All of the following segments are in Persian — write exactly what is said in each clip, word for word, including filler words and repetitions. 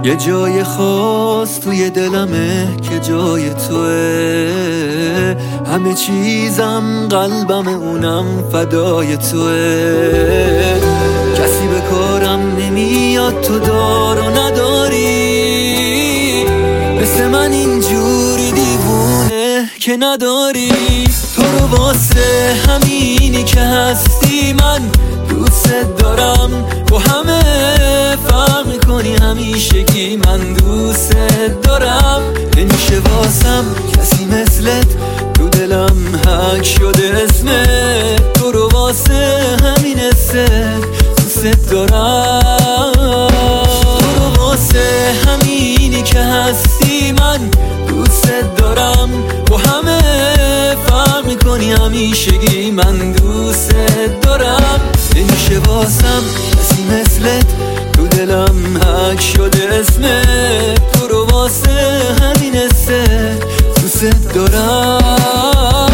یه جای خاص توی دلمه که جای توه، همه چیزم قلبم اونم فدای توه. کسی به کارم نمیاد تو دار و نداری، مثل من اینجوری دیوونه که نداری. تو رو واسه همینی که هستی من دوست دارم، با همه فرق میکنی همیشگی من دوست دارم. نمیشه واسم کسی مثلت، تو دلم حک شده اسمت. تو رو واسه همین حسه دوست دارم، تو رو واسه همینی که هستی من دوست دارم، با همه فرق میکنی همیشگی من دوست دارم. نمیشه واسم کسی مثلت، تو دلم حک شده اسمت. تو رو واسه همین حسه دوست دارم.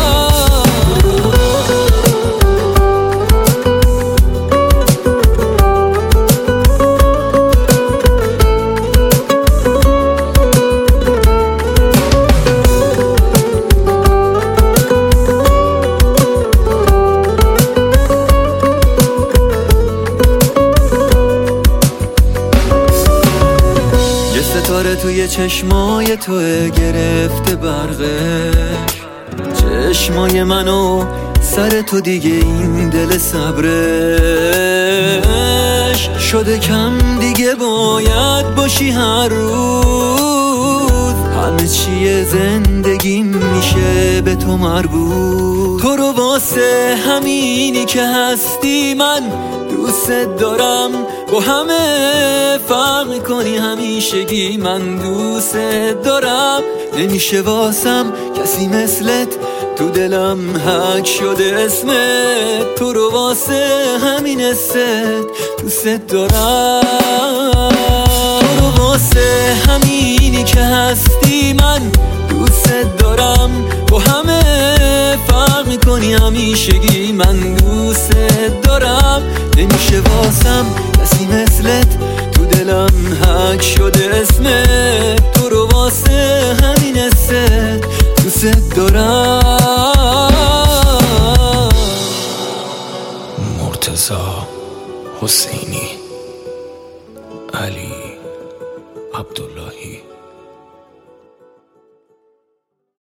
ستاره توی چشمای توه گرفته برقش، چشمای منو سر تو دیگه این دل صبرش شده کم. دیگه باید باشی هر روز، همه چیه زندگی میشه به تو مربوط. تو رو واسه همینی که هستی من دوست دارم، با همه فرق میکنی همیشگی من دوست دارم. نمیشه واسم کسی مثلت، تو دلم حک شده اسمت. تو رو واسه همین حست دوست دارم، تو رو واسه همینی که هستی من دوست دارم، با همه فرق میکنی همیشگی من دوست دارم. نمیشه واسم کسی مثلت، تو دلم حک شده اسمت. تو رو واسه همین حست دوست دارم. مرتضی حسینی.